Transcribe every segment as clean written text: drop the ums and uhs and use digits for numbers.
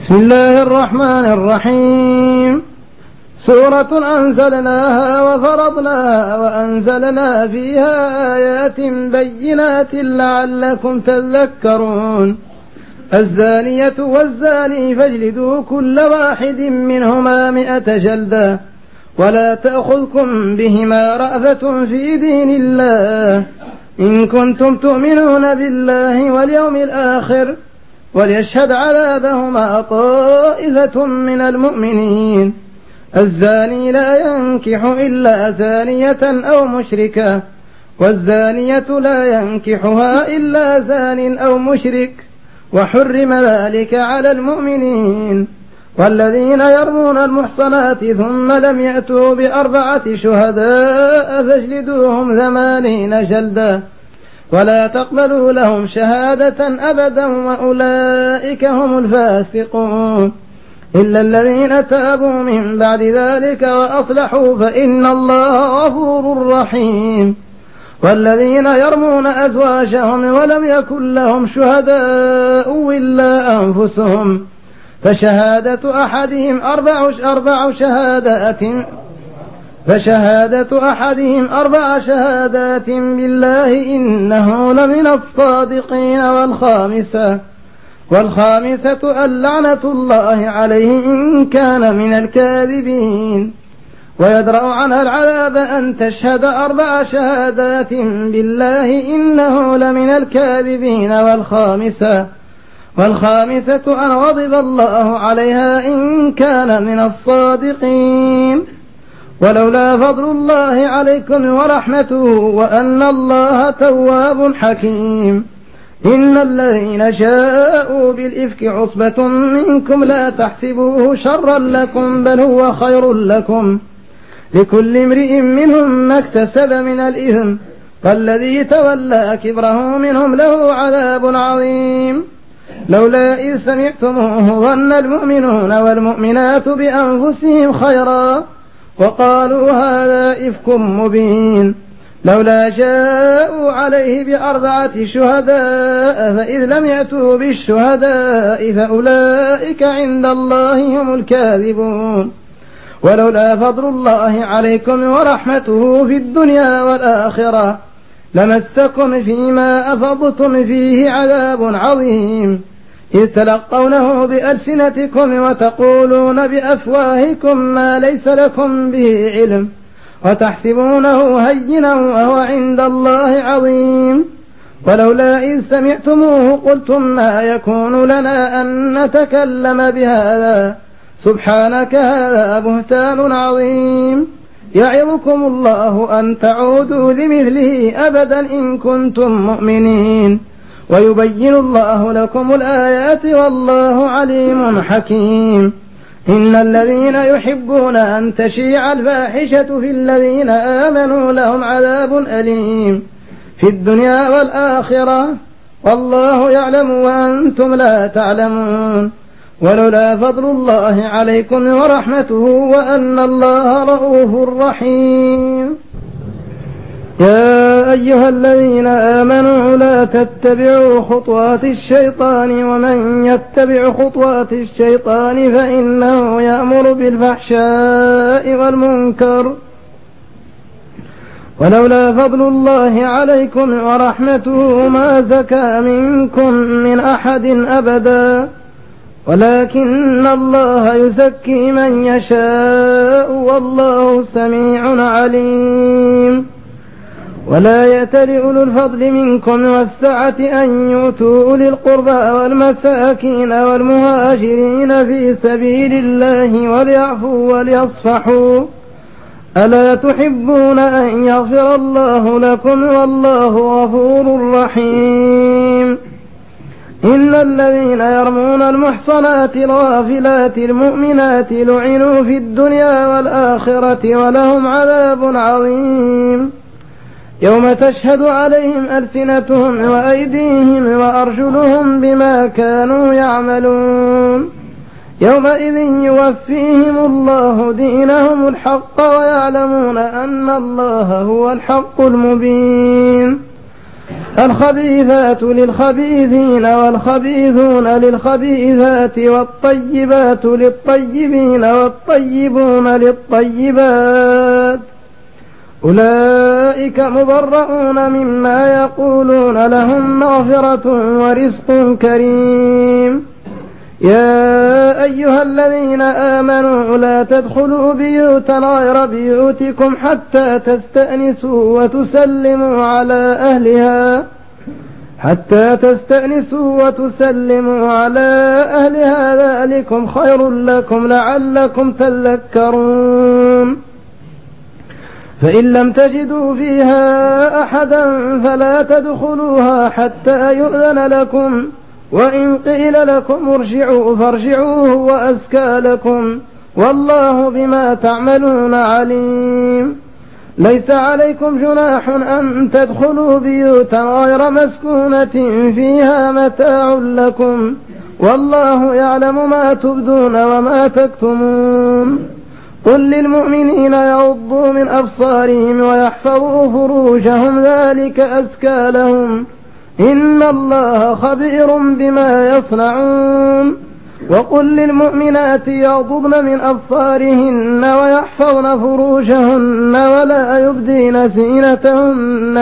بسم الله الرحمن الرحيم. سورة أنزلناها وفرضناها وأنزلنا فيها آيات بينات لعلكم تذكرون. الزانية والزاني فاجلدوا كل واحد منهما 100 جلدة ولا تأخذكم بهما رأفة في دين الله إن كنتم تؤمنون بالله واليوم الآخر وليشهد عذابهما طائفة من المؤمنين. الزاني لا ينكح إلا زانية أو مشركة والزانية لا ينكحها إلا زان أو مشرك وحرم ذلك على المؤمنين. والذين يرمون المحصنات ثم لم يأتوا ب4 شهداء فاجلدوهم 80 جلدة ولا تقبلوا لهم شهادة أبدا وأولئك هم الفاسقون إلا الذين تابوا من بعد ذلك وأصلحوا فإن الله غفور رحيم. والذين يرمون أزواجهم ولم يكن لهم شهداء إلا أنفسهم فشهادة أحدهم أربع شهادات بالله إنه لمن الصادقين. والخامسة اللعنة الله عليه إن كان من الكاذبين. ويدرأ عنها العذاب أن تشهد 4 شهادات بالله إنه لمن الكاذبين. والخامسة أن غضب الله عليها إن كان من الصادقين. ولولا فضل الله عليكم ورحمته وأن الله تواب حكيم. إن الذين جاءوا بالإفك عصبة منكم لا تحسبوه شرا لكم بل هو خير لكم لكل امرئ منهم ما اكتسب من الإثم والذي تولى كبره منهم له عذاب عظيم. لولا إذ سمعتموه ظن المؤمنون والمؤمنات بأنفسهم خيرا وقالوا هذا إفك مبين. لولا جاءوا عليه ب4 شهداء فإذ لم يأتوا بالشهداء فأولئك عند الله هم الكاذبون. ولولا فضل الله عليكم ورحمته في الدنيا والآخرة لمسكم فيما أفضتم فيه عذاب عظيم إذ تلقونه بألسنتكم وتقولون بأفواهكم ما ليس لكم به علم وتحسبونه هينا وهو عند الله عظيم. ولولا إذ سمعتموه قلتم ما يكون لنا أن نتكلم بهذا سبحانك هذا بهتان عظيم. يعظكم الله أن تعودوا لمثله أبدا إن كنتم مؤمنين ويبين الله لكم الآيات والله عليم حكيم. إن الذين يحبون أن تشيع الفاحشة في الذين آمنوا لهم عذاب أليم في الدنيا والآخرة والله يعلم وأنتم لا تعلمون. ولولا فضل الله عليكم ورحمته وأن الله رؤوف رحيم. يا أيها الذين آمنوا لا تتبعوا خطوات الشيطان ومن يتبع خطوات الشيطان فإنه يأمر بالفحشاء والمنكر. ولولا فضل الله عليكم ورحمته ما زكى منكم من أحد أبدا ولكن الله يزكي من يشاء والله سميع عليم. ولا يأتل أولو الفضل منكم والسعة أن يؤتوا أولي القربى والمساكين والمهاجرين في سبيل الله وليعفوا وليصفحوا ألا تحبون أن يغفر الله لكم والله غفور رحيم. إن الذين يرمون المحصنات الغافلات المؤمنات لعنوا في الدنيا والآخرة ولهم عذاب عظيم يوم تشهد عليهم ألسنتهم وأيديهم وأرجلهم بما كانوا يعملون يومئذ يوفيهم الله دينهم الحق ويعلمون أن الله هو الحق المبين. الخبيثات للخبيثين والخبيثون للخبيثات والطيبات للطيبين والطيبون للطيبات أولئك مبرؤون مما يقولون لهم مغفرة ورزق كريم. يا أيها الذين آمنوا لا تدخلوا بيوتا غير بيوتكم حتى تستأنسوا وتسلموا على أهلها ذلكم خير لكم لعلكم تذكرون. فإن لم تجدوا فيها أحدا فلا تدخلوها حتى يؤذن لكم، وإن قيل لكم ارجعوا فارجعوا هو أزكى لكم، والله بما تعملون عليم. ليس عليكم جناح أن تدخلوا بيوتا غير مسكونة فيها متاع لكم، والله يعلم ما تبدون وما تكتمون. قل للمؤمنين يغضوا من أبصارهم ويحفظوا فروجهم ذلك أزكى لهم، إن الله خبير بما يصنعون. وقل للمؤمنات يغضضن من أبصارهن ويحفظن فروجهن ولا يبدين زينتهن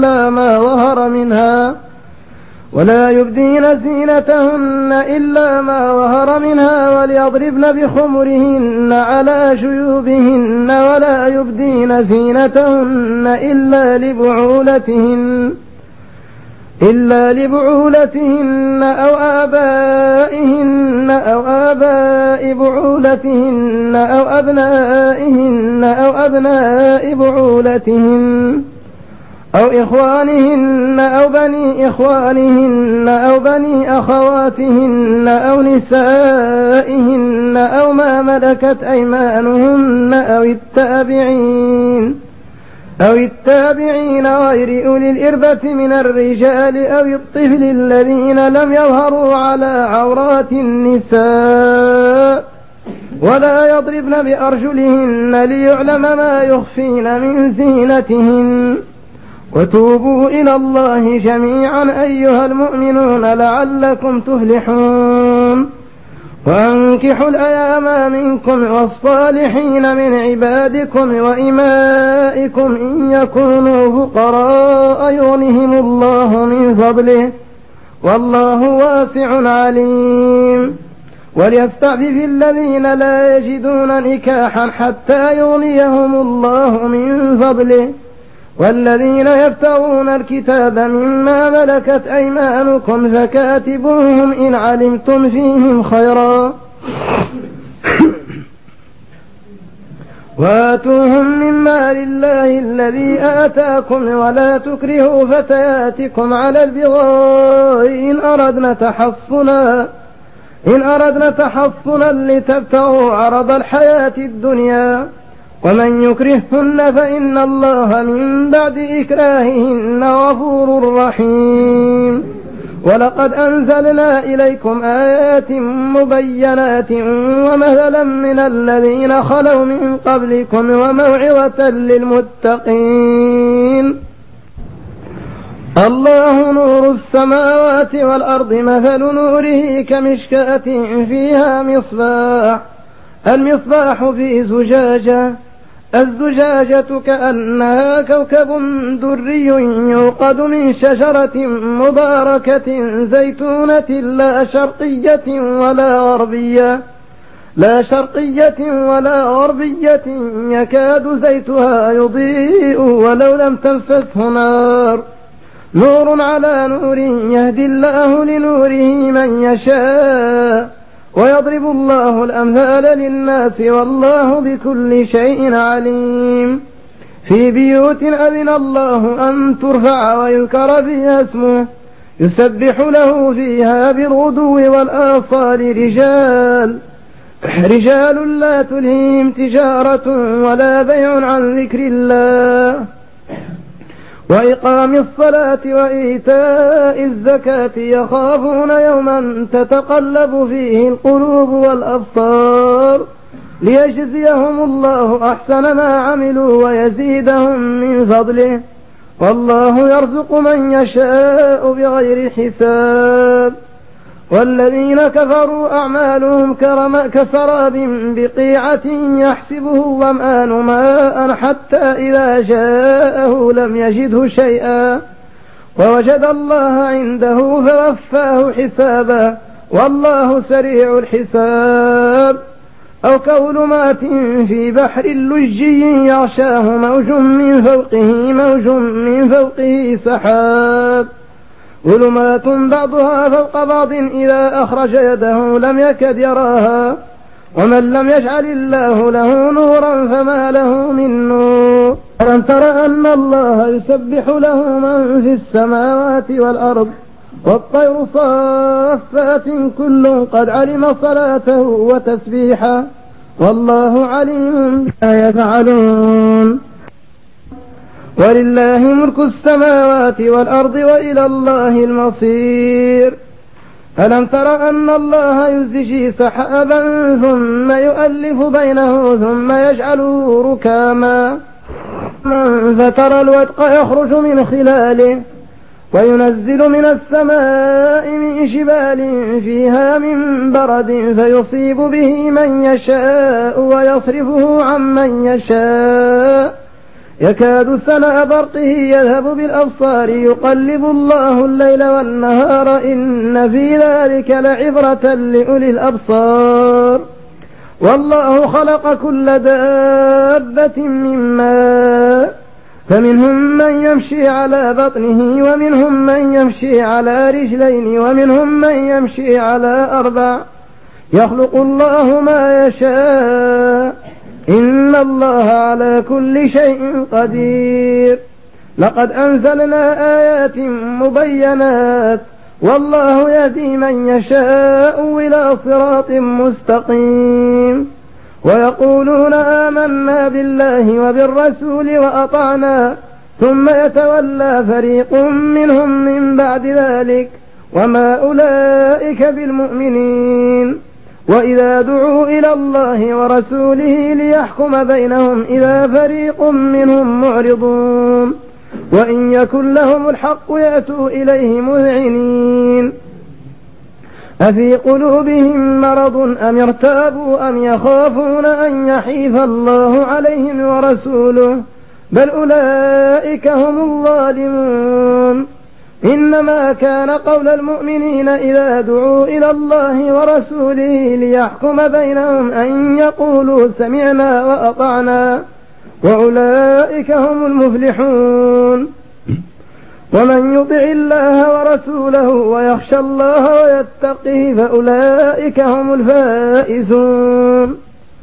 إلا ما ظهر منها وليضربن بخمرهن على جيوبهن ولا يبدين زينتهن إلا لبعولتهن أو آبائهن أو آباء بعولتهن أو أبنائهن أو أبناء بعولتهن أو إخوانهن أو بني إخوانهن أو بني أخواتهن أو نسائهن أو ما ملكت أيمانهن أو التابعين غير أولي الإربة من الرجال أو الطفل الذين لم يظهروا على عورات النساء، ولا يضربن بأرجلهن ليعلم ما يخفين من زينتهن. وتوبوا إلى الله جميعا أيها المؤمنون لعلكم تفلحون. وأنكحوا الأيام منكم والصالحين من عبادكم وإمائكم إن يكونوا فقراء يغنهم الله من فضله، والله واسع عليم. وليستعفف الذين لا يجدون نكاحا حتى يغنيهم الله من فضله، والذين يبتغون الكتاب مما ملكت أيمانكم فكاتبوهم إن علمتم فيهم خيرا وآتوهم من مال الله الذي آتاكم، ولا تكرهوا فتياتكم على البغاء إن أردنا تحصنا لتبتغوا عرض الحياة الدنيا، ومن يكرههن فإن الله من بعد إكراههن غفور رحيم. ولقد أنزلنا إليكم آيات مبينات ومثلا من الذين خلوا من قبلكم وموعظة للمتقين. الله نور السماوات والأرض، مثل نوره كمشكاة فيها المصباح في زجاجة، الزجاجة كأنها كوكب دري يوقد من شجرة مباركة زيتونة لا شرقية ولا غربية يكاد زيتها يضيء ولو لم تمسسه نور على نور يهدي الله لنوره من يشاء، ويضرب الله الأمثال للناس والله بكل شيء عليم. في بيوت أذن الله أن ترفع ويذكر فيها اسمه يسبح له فيها بالغدو والآصال رجال لا تلهيهم تجارة ولا بيع عن ذكر الله وإقام الصلاة وإيتاء الزكاة يخافون يوما تتقلب فيه القلوب والأبصار ليجزيهم الله أحسن ما عملوا ويزيدهم من فضله، والله يرزق من يشاء بغير حساب. والذين كفروا أعمالهم كسراب بقيعة يحسبه الظمآن ماء حتى إذا جاءه لم يجده شيئا ووجد الله عنده فوفاه حسابا والله سريع الحساب. أو كظلمات في بحر لجي يغشاه موج من فوقه سحاب ظلمات بعضها فوق بعض إذا أخرج يده لم يكد يراها ومن لم يجعل الله له نورا فما له من نور. ألم تر أن الله يسبح له من في السماوات والأرض والطير صافات كل قد علم صلاته وتسبيحه والله عليم بما يفعلون. ولله ملك السماوات والأرض وإلى الله المصير. ألم تر أن الله يزجي سحابا ثم يؤلف بينه ثم يجعله ركاما فترى الودق يخرج من خلاله وينزل من السماء من جبال فيها من برد فيصيب به من يشاء ويصرفه عن من يشاء يكاد سنا برقه يذهب بالأبصار يقلب الله الليل والنهار إن في ذلك لعبرة لأولي الأبصار. والله خلق كل دابة من ماء فمنهم من يمشي على بطنه ومنهم من يمشي على رجلين ومنهم من يمشي على أربع يخلق الله ما يشاء إن الله على كل شيء قدير. لقد أنزلنا آيات مبينات والله يهدي من يشاء إلى صراط مستقيم. ويقولون آمنا بالله وبالرسول وأطعنا ثم يتولى فريق منهم من بعد ذلك وما أولئك بالمؤمنين. وإذا دعوا إلى الله ورسوله ليحكم بينهم إذا فريق منهم معرضون وإن يكن لهم الحق يأتوا إليه مذعنين. أفي قلوبهم مرض أم ارتابوا أم يخافون أن يحيف الله عليهم ورسوله بل أولئك هم الظالمون. إنما كان قول المؤمنين إذا دعوا إلى الله ورسوله ليحكم بينهم أن يقولوا سمعنا وأطعنا وأولئك هم المفلحون. ومن يطع الله ورسوله ويخشى الله ويتقه فأولئك هم الفائزون.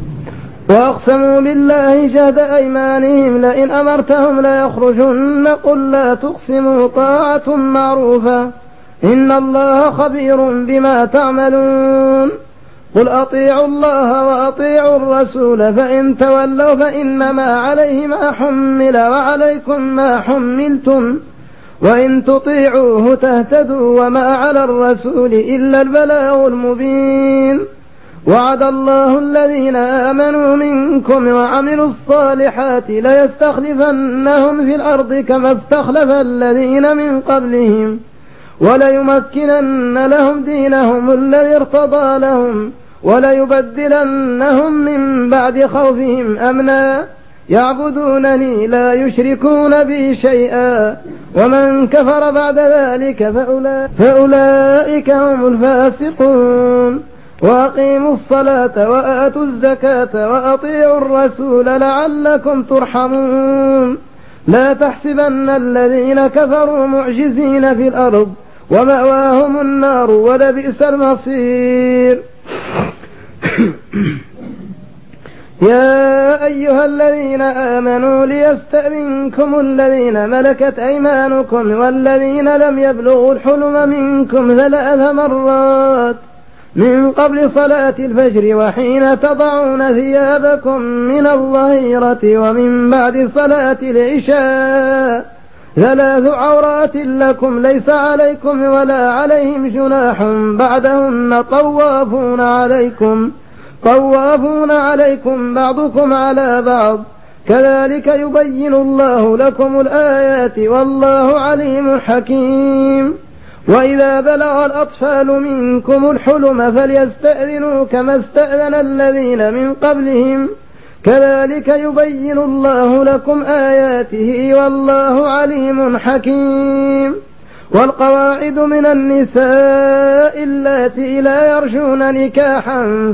وأقسموا بالله جهد أيمانهم لئن أمرتهم ليخرجن قل لا تقسموا طاعة معروفة إن الله خبير بما تعملون. قل أطيعوا الله وأطيعوا الرسول فإن تولوا فإنما عليه ما حمل وعليكم ما حملتم وإن تطيعوه تهتدوا وما على الرسول إلا البلاغ المبين. وعد الله الذين آمنوا منكم وعملوا الصالحات ليستخلفنهم في الأرض كما استخلف الذين من قبلهم وليمكنن لهم دينهم الذي ارتضى لهم وليبدلنهم من بعد خوفهم أمنا يعبدونني لا يشركون بي شيئا ومن كفر بعد ذلك فأولئك هم الفاسقون. وأقيموا الصلاة وآتوا الزكاة وأطيعوا الرسول لعلكم ترحمون. لا تحسبن الذين كفروا معجزين في الأرض ومأواهم النار ولبئس المصير. يا أيها الذين آمنوا ليستأذنكم الذين ملكت أيمانكم والذين لم يبلغوا الحلم منكم 3 مرات من قبل صلاة الفجر وحين تضعون ثيابكم من الظهيرة ومن بعد صلاة العشاء 3 عورات لكم ليس عليكم ولا عليهم جناح بعدهن طوافون عليكم بعضكم على بعض كذلك يبين الله لكم الآيات والله عليم حكيم. وإذا بلغ الأطفال منكم الحلم فليستأذنوا كما استأذن الذين من قبلهم كذلك يبين الله لكم آياته والله عليم حكيم. والقواعد من النساء اللاتي لا يرجون نكاحا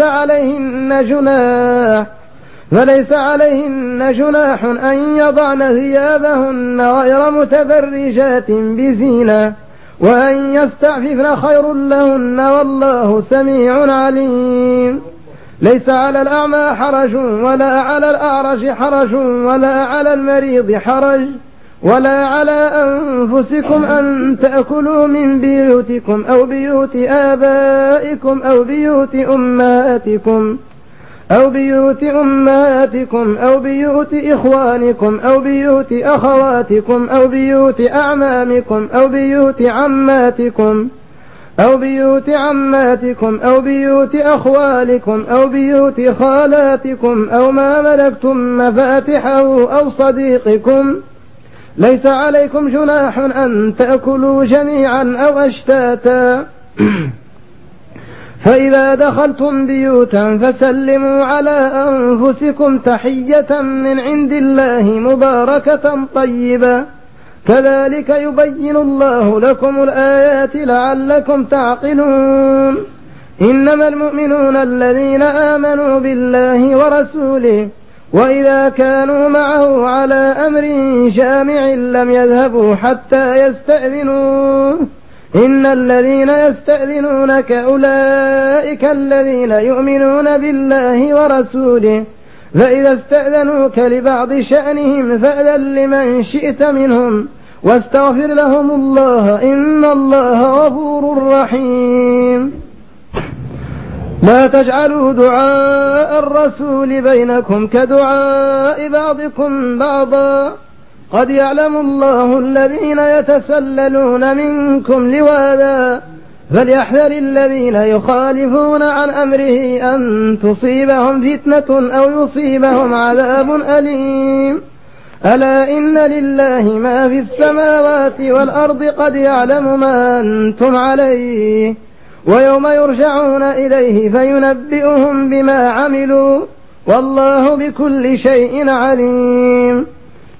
فليس عليهن جناح أن يضعن ثيابهن غير متبرجات بزينة وأن يستعففن خير لهن والله سميع عليم. ليس على الأعمى حرج ولا على الأعرج حرج ولا على المريض حرج ولا على أنفسكم أن تأكلوا من بيوتكم أو بيوت آبائكم أو بيوت أمهاتكم أو بيوت إخوانكم أو بيوت أخواتكم أو بيوت أعمامكم أو بيوت عماتكم أو بيوت أخوالكم أو بيوت خالاتكم أو ما ملكتم مفاتحه أو صديقكم. ليس عليكم جناح أن تأكلوا جميعا أو أشتاتا. فإذا دخلتم بيوتا فسلموا على أنفسكم تحية من عند الله مباركة طيبة كذلك يبين الله لكم الآيات لعلكم تعقلون. إنما المؤمنون الذين آمنوا بالله ورسوله وإذا كانوا معه على أمر جامع لم يذهبوا حتى يستأذنوه. إن الذين يستأذنونك أولئك الذين يؤمنون بالله ورسوله فإذا استأذنوك لبعض شأنهم فأذن لمن شئت منهم واستغفر لهم الله إن الله غفور رحيم. لا تجعلوا دعاء الرسول بينكم كدعاء بعضكم بعضا قد يعلم الله الذين يتسللون منكم لواذا فليحذر الذين يخالفون عن أمره أن تصيبهم فتنة أو يصيبهم عذاب أليم. ألا إن لله ما في السماوات والأرض قد يعلم ما أنتم عليه ويوم يرجعون إليه فينبئهم بما عملوا والله بكل شيء عليم.